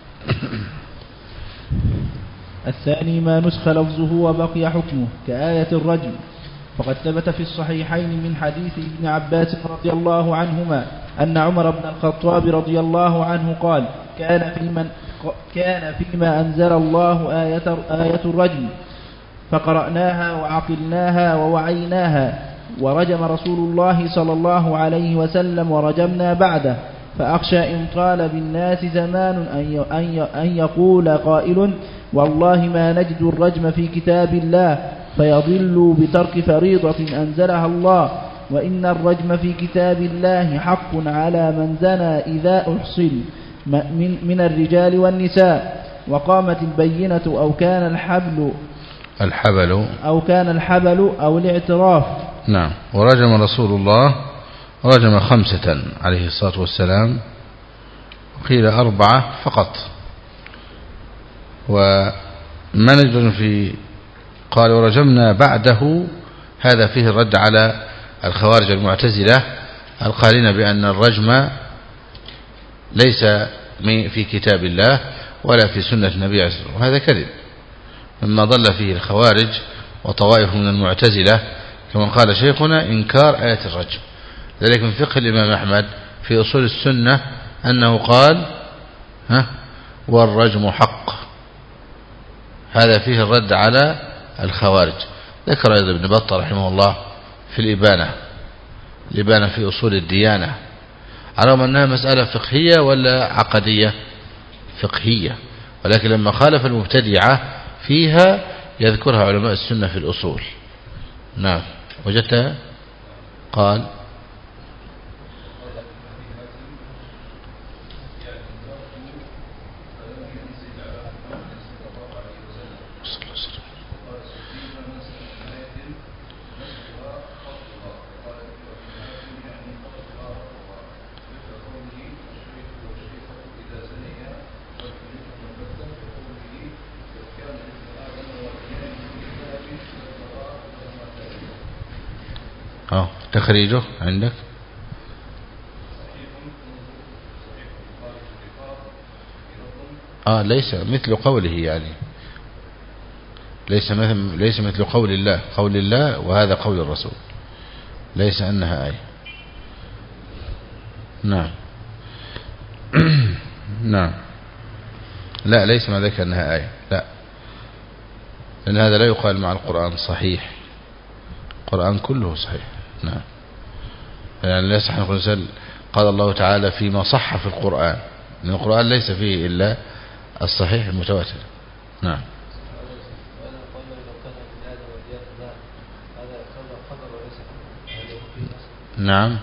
الثاني ما نسخ لفظه وبقي حكمه كآية الرجم، فقد ثبت في الصحيحين من حديث ابن عباس رضي الله عنهما أن عمر بن الخطاب رضي الله عنه قال: كان فيما أنزل الله آية الرجم، فقرأناها وعقلناها ووعيناها، ورجم رسول الله صلى الله عليه وسلم ورجمنا بعده، فأخشى إن طال بالناس زمان أن يقول قائل: والله ما نجد الرجم في كتاب الله، فيضل بترك فريضة أنزلها الله، وإن الرجم في كتاب الله حق على من زنى إذا أحصل من الرجال والنساء، وقامت البينة أو كان الحبل أو الاعتراف. نعم. ورجم رسول الله رجم 5 عليه الصلاة والسلام، وقيل 4 فقط. وما نجد في قال ورجمنا بعده، هذا فيه الرد على الخوارج المعتزلة القائلين بأن الرجم ليس في كتاب الله ولا في سنة النبي عليه الصلاة والسلام، وهذا كذب مما ضل فيه الخوارج وطوائف من المعتزلة، كما قال شيخنا: إنكار آية الرجم. ذلك من فقه الإمام أحمد في أصول السنة أنه قال: والرجم حق. هذا فيه الرد على الخوارج. ذكر أيضا ابن بطة رحمه الله في الإبانة في أصول الديانة، على أنها مسألة فقهية ولا عقدية؟ فقهية، ولكن لما خالف المبتدعة فيها يذكرها علماء السنة في الأصول. نعم. وجدت قال: تخريجه عندك؟ ليس مثل قوله، يعني ليس مثل قول الله وهذا قول الرسول، ليس أنها آية. نعم. نعم. لا، ليس ما ذلك أنها آية، لا، لأن هذا لا يقال مع القرآن صحيح، القرآن كله صحيح. نعم. يعني لا يصح أن نقول قال الله تعالى فيما صح في القرآن، لأن القرآن ليس فيه إلا الصحيح المتواتر. نعم. نعم.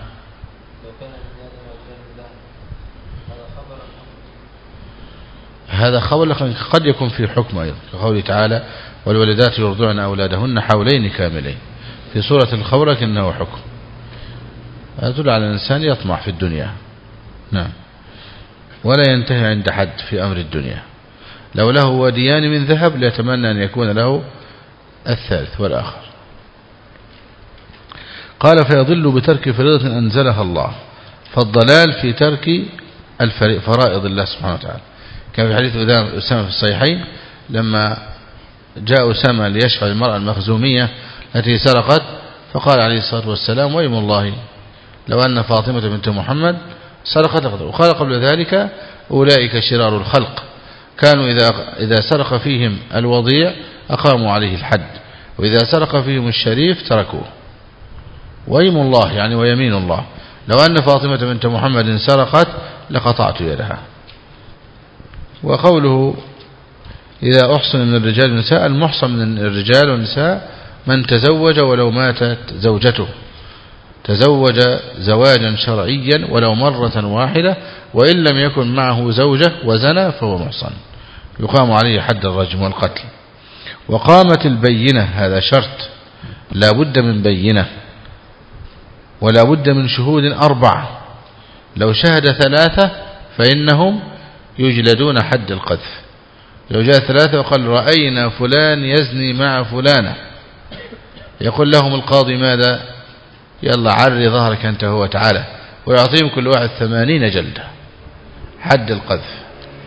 هذا خبر قد يكون في حكم أيضا، كقوله تعالى: والولدات يرضعن أولادهن حولين كاملين، في سورة الخبر، لكنه حكم. يدل على الإنسان يطمع في الدنيا. نعم. ولا ينتهي عند حد في أمر الدنيا. لو له وديان من ذهب ليتمنى أن يكون له الثالث والآخر. قال: فيضل بترك فريضة أنزلها الله، فالضلال في ترك فرائض الله سبحانه وتعالى. كان في حديث أسامة في الصحيحين لما جاء أسامة ليشفع المرأة المخزومية التي سرقت، فقال عليه الصلاة والسلام: ويم الله لو أن فاطمة بنت محمد سرقت لقد. وقال قبل ذلك: أولئك شرار الخلق، كانوا إذا سرق فيهم الوضيع أقاموا عليه الحد، وإذا سرق فيهم الشريف تركوه. ويم الله يعني ويمين الله لو أن فاطمة بنت محمد سرقت لقطعت يدها. وقوله: إذا أحصن من الرجال والنساء، المحصن من الرجال والنساء من تزوج ولو ماتت زوجته، تزوج زواجا شرعيا ولو مرة واحدة، وإن لم يكن معه زوجة وزنى فهو محصن. يقام عليه حد الرجم والقتل. وقامت البينة، هذا شرط، لا بد من بينة ولا بد من شهود 4. لو شهد 3 فإنهم يجلدون حد القذف. لو جاء 3 وقال رأينا فلان يزني مع فلانة، يقول لهم القاضي ماذا؟ يلا عري ظهرك أنت هو تعالى، ويعطيهم كل واحد 80 جلدة حد القذف.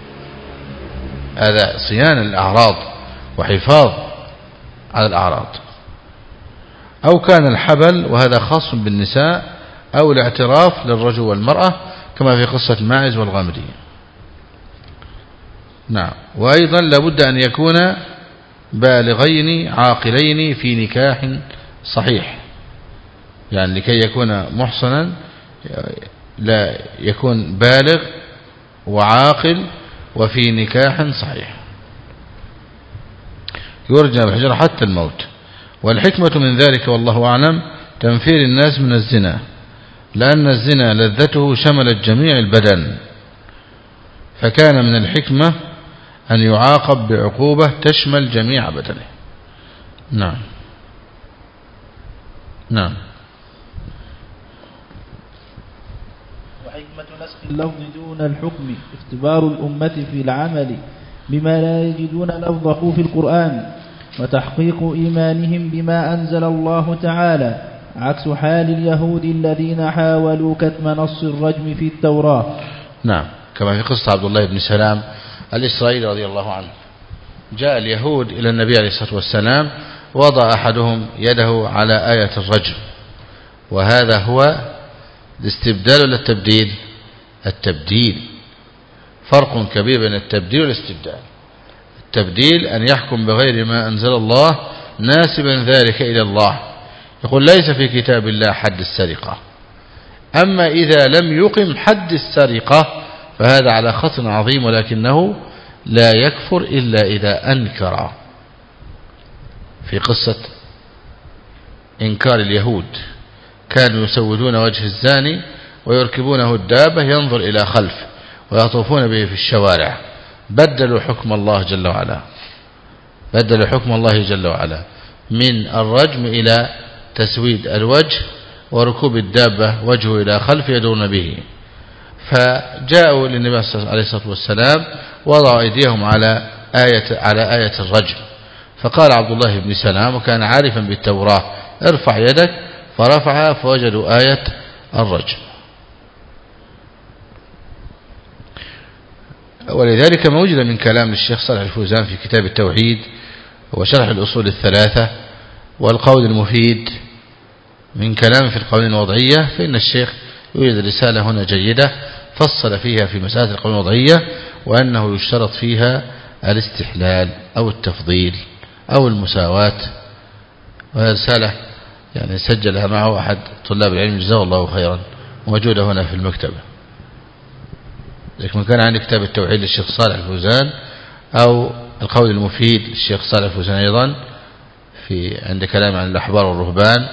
هذا صيانة الأعراض وحفاظ على الأعراض. أو كان الحبل، وهذا خاص بالنساء، أو الاعتراف للرجل والمرأة كما في قصة ماعز والغامدي. نعم. وأيضا لابد أن يكون بالغين عاقلين في نكاح صحيح، يعني لكي يكون محصنا لا يكون بالغ وعاقل وفي نكاح صحيح، يرجى بالحجر حتى الموت. والحكمة من ذلك والله أعلم تنفير الناس من الزنا، لأن الزنا لذته شملت جميع البدن، فكان من الحكمة أن يعاقب بعقوبة تشمل جميع بدنه. نعم. نعم. وحكمة نسخ اللفظ دون الحكم اختبار الأمة في العمل بما لا يجدون لفظه في القرآن، وتحقيق إيمانهم بما أنزل الله تعالى، عكس حال اليهود الذين حاولوا كتم نص الرجم في التوراة. نعم، كما في قصة عبد الله بن سلام الإسرائيلي رضي الله عنه. جاء اليهود إلى النبي عليه الصلاة والسلام، وضع أحدهم يده على آية الرجم، وهذا هو الاستبدال ولا التبديل؟ التبديل. فرق كبير بين التبديل والاستبدال. التبديل أن يحكم بغير ما أنزل الله ناسبا ذلك إلى الله، يقول ليس في كتاب الله حد السرقة. أما إذا لم يقم حد السرقة فهذا على خطر عظيم، ولكنه لا يكفر إلا إذا أنكر. في قصة إنكار اليهود، كانوا يسودون وجه الزاني ويركبونه الدابة ينظر إلى خلف ويطوفون به في الشوارع، بدلوا حكم الله جل وعلا، بدلوا حكم الله جل وعلا من الرجم إلى تسويد الوجه وركوب الدابة وجهه إلى خلف يدورون به. فجاءوا للنبي عليه الصلاة والسلام وضعوا أيديهم على آية الرجم، فقال عبد الله بن سلام وكان عارفا بالتوراة ارفع يدك، فرفعها فوجدوا آية الرجم. ولذلك ما وجد من كلام الشيخ صالح الفوزان في كتاب التوحيد وشرح الأصول الثلاثة والقول المفيد من كلام في القوانين الوضعية، فإن الشيخ يوجد رسالة هنا جيدة فصل فيها في مسألة القوانين الوضعية، وأنه يشترط فيها الاستحلال أو التفضيل أو المساواة. وهذه رسالة يعني سجلها معه أحد طلاب العلم جزاه الله خيرا، موجودة هنا في المكتبة. لكن كان عندي كتاب التوحيد للشيخ صالح الفوزان أو القول المفيد للشيخ صالح الفوزان أيضا عند كلام عن الأحبار والرهبان،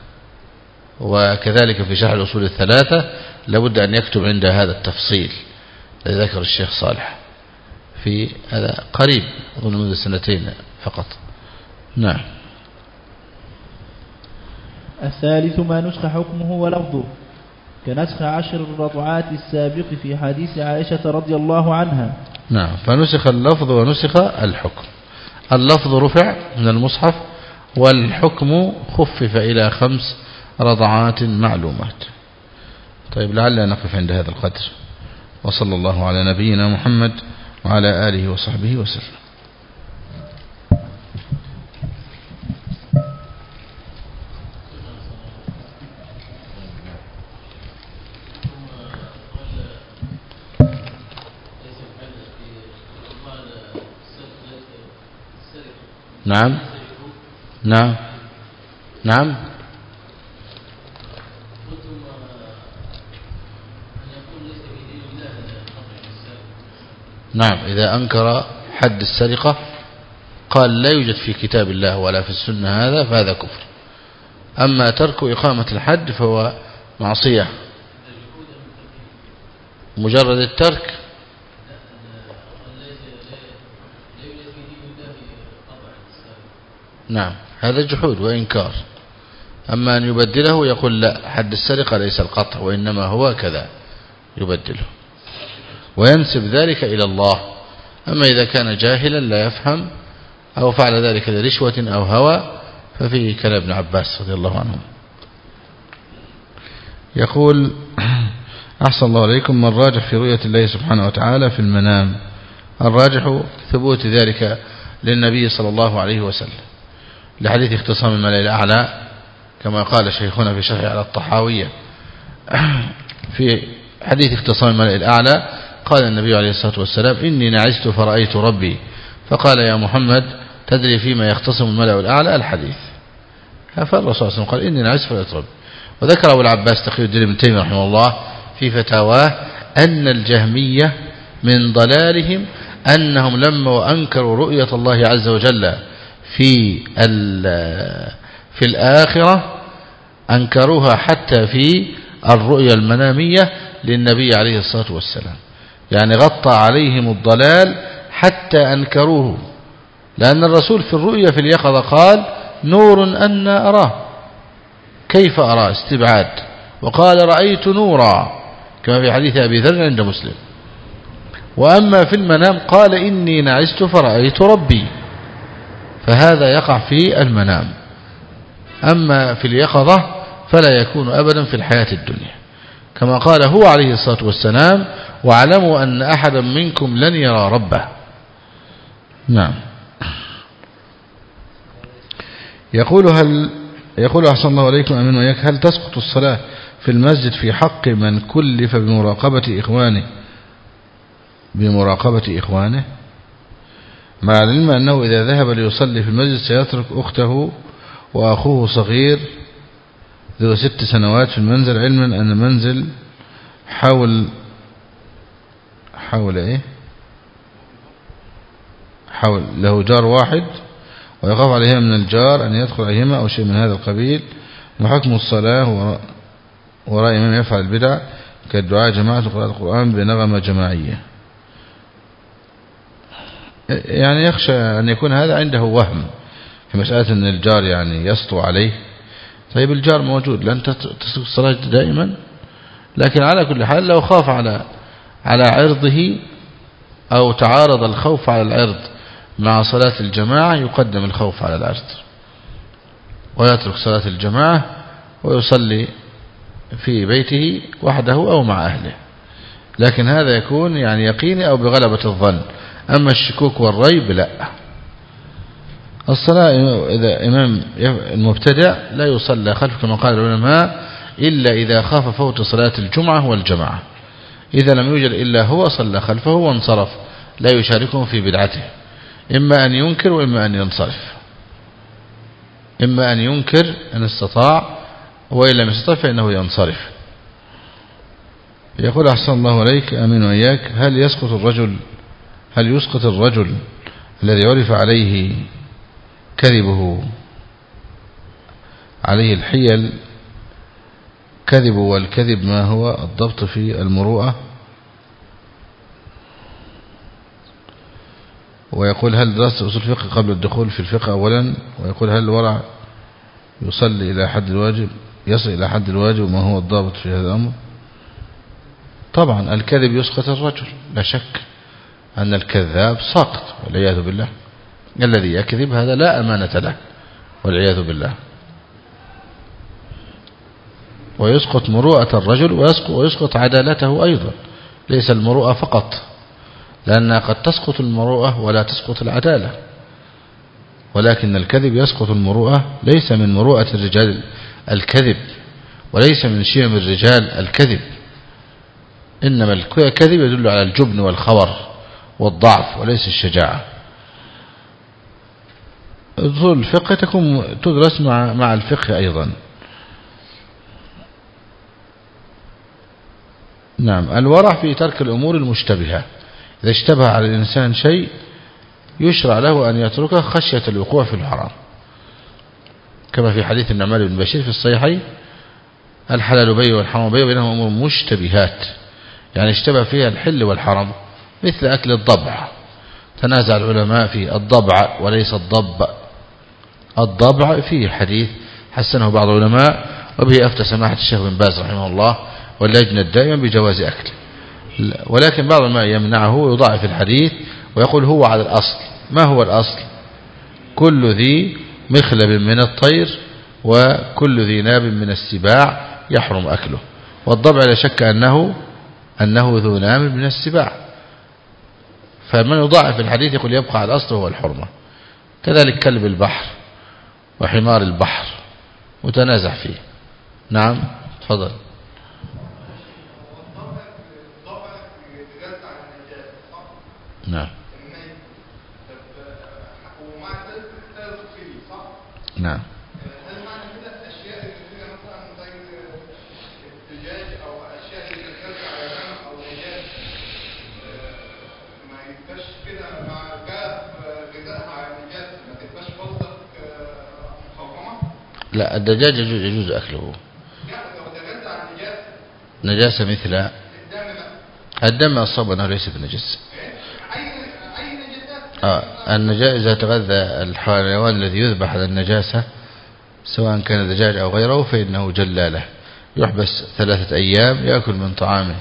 وكذلك في شرح الأصول الثلاثة لابد أن يكتب عند هذا التفصيل الذي ذكر الشيخ صالح في هذا قريب أظن منذ 2 فقط. نعم. الثالث ما نسخ حكمه ولفظه، كنسخ 10 الرضعات السابق في حديث عائشة رضي الله عنها. نعم، فنسخ اللفظ ونسخ الحكم. اللفظ رفع من المصحف، والحكم خفف إلى 5 رضعات معلومات. طيب، لعلنا نقف عند هذا القدر، وصلى الله على نبينا محمد وعلى آله وصحبه وسلم. نعم نعم نعم. نعم، إذا أنكر حد السرقة قال لا يوجد في كتاب الله ولا في السنة هذا، فهذا كفر. أما ترك إقامة الحد فهو معصية. مجرد الترك نعم هذا جحود وإنكار. أما أن يبدله يقول لا، حد السرقة ليس القطع وإنما هو كذا، يبدله وينسب ذلك إلى الله. أما إذا كان جاهلا لا يفهم أو فعل ذلك لرشوة أو هوى ففيه كلام ابن عباس رضي الله عنه. يقول أحسن الله عليكم، ما الراجح في رؤية الله سبحانه وتعالى في المنام؟ الراجح ثبوت ذلك للنبي صلى الله عليه وسلم لحديث اختصام الملأ الأعلى كما قال شيخنا في شرح على الطحاوية. في حديث اختصام الملأ الأعلى قال النبي عليه الصلاة والسلام إني نعست فرأيت ربي فقال يا محمد تدري فيما يختصم الملأ الأعلى؟ الحديث. فالرسول صلى الله عليه وسلم قال إني نعست فرأيت ربي. وذكر أبو العباس تقي الدين ابن تيمية رحمه الله في فتاواه أن الجهمية من ضلالهم أنهم لما أنكروا رؤية الله عز وجل في الآخرة أنكروها حتى في الرؤية المنامية للنبي عليه الصلاة والسلام، يعني غطى عليهم الضلال حتى أنكروه، لأن الرسول في الرؤية في اليقظة قال نور أن أراه، كيف أراه؟ استبعاد. وقال رأيت نورا كما في حديث أبي ذر عند مسلم. وأما في المنام قال إني نعست فرأيت ربي، فهذا يقع في المنام. أما في اليقظة فلا يكون أبدا في الحياة الدنيا، كما قال هو عليه الصلاة والسلام واعلموا أن أحدا منكم لن يرى ربه. نعم. يقول أحسن الله عليكم أمين وإياك، هل تسقط الصلاة في المسجد في حق من كلف بمراقبة إخوانه مع العلم أنه إذا ذهب ليصلي في المسجد سيترك أخته وأخوه صغير ذو 6 سنوات في المنزل، علما أن المنزل حول له جار واحد ويخاف عليهما من الجار أن يدخل عليهما أو شيء من هذا القبيل، وحكم الصلاة وراء إمام يفعل البدع كالدعاء جماعة وقراءة القرآن بنغمة جماعية. يعني يخشى أن يكون هذا عنده وهم في مسألة أن الجار يعني يسطو عليه. طيب الجار موجود، لن تسقط الصلاة دائما، لكن على كل حال لو خاف على عرضه أو تعارض الخوف على العرض مع صلاة الجماعة يقدم الخوف على العرض ويترك صلاة الجماعة ويصلي في بيته وحده أو مع أهله، لكن هذا يكون يعني يقيني أو بغلبة الظن. أما الشكوك والريب لا. الصلاة إذا إمام المبتدع لا يصلى خلفه كما قال العلماء إلا إذا خاف فوت صلاة الجمعة والجماعة، إذا لم يوجد إلا هو صلى خلفه وانصرف لا يشاركهم في بدعته، إما أن ينكر وإما أن ينصرف، إما أن ينكر إن استطاع وإن لم يستطع فإنه ينصرف. يقول أحسن الله عليك أمين وإياك، هل يسقط الرجل الذي عرف عليه كذبه عليه الحيل كذب، والكذب ما هو الضبط في المروءة؟ ويقول هل درست أصول الفقه قبل الدخول في الفقه أولا؟ ويقول هل الورع يصل إلى حد الواجب وما هو الضابط في هذا الأمر؟ طبعا الكذب يسقط الرجل، لا شك أن الكذاب ساقط والعياذ بالله، الذي يكذب هذا لا أمانة له والعياذ بالله. ويسقط مروءة الرجل ويسقط عدالته أيضا، ليس المروءة فقط، لأنها قد تسقط المروءة ولا تسقط العدالة، ولكن الكذب يسقط المروءة. ليس من مروءة الرجال الكذب، وليس من شيم الرجال الكذب، إنما الكذب يدل على الجبن والخور والضعف وليس الشجاعة. أصول الفقه تدرس مع الفقه أيضا. نعم. الورع في ترك الأمور المشتبهة، إذا اشتبه على الإنسان شيء يشرع له أن يتركه خشية الوقوع في الحرام، كما في حديث النعمان بن بشير في الصحيحين الحلال بين والحرام بين بينهم أمور مشتبهات، يعني اشتبه فيها الحل والحرام، مثل أكل الضبع. تنازع العلماء في الضبع وليس الضب، الضبع فيه حديث حسنه بعض العلماء، وبه أفتى سماحة الشيخ بن باز رحمه الله واللجنة الدائمة بجواز أكله، ولكن بعض العلماء يمنعه ويضاعف الحديث ويقول هو على الأصل. ما هو الأصل؟ كل ذي مخلب من الطير وكل ذي ناب من السباع يحرم أكله، والضبع لا شك أنه ذو ناب من السباع، فمن يضاعف الحديث يقول يبقى على الأصل وهو الحرمة. كذلك كلب البحر وحمار البحر متنازع فيه. نعم تفضل. نعم نعم. هل معنى كده الاشياء اللي فيها مثلا زي الدجاج او اشياء اللي بترجع على دم او نجاس ما يبقاش كده مع جاب غذائها على النجاس ما تبقاش قصدك محرمه؟ لا، الدجاج يجوز أكله. يعني لو تغذى على النجاس نجاسة مثل الدم بقى الدم الصواب أنه ليس بنجس. اي نجاسات النجاسة إذا تغذى الحيوان الذي يذبح على النجاسة سواء كان دجاج أو غيره فإنه جلالة، يحبس 3 أيام يأكل من طعامه،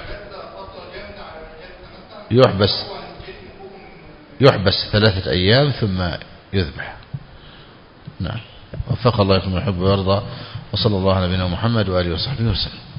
يحبس 3 أيام ثم يذبح. نعم. وفق الله يكون يحب ويرضى، وصلى الله على نبينا محمد وآله وصحبه وسلم.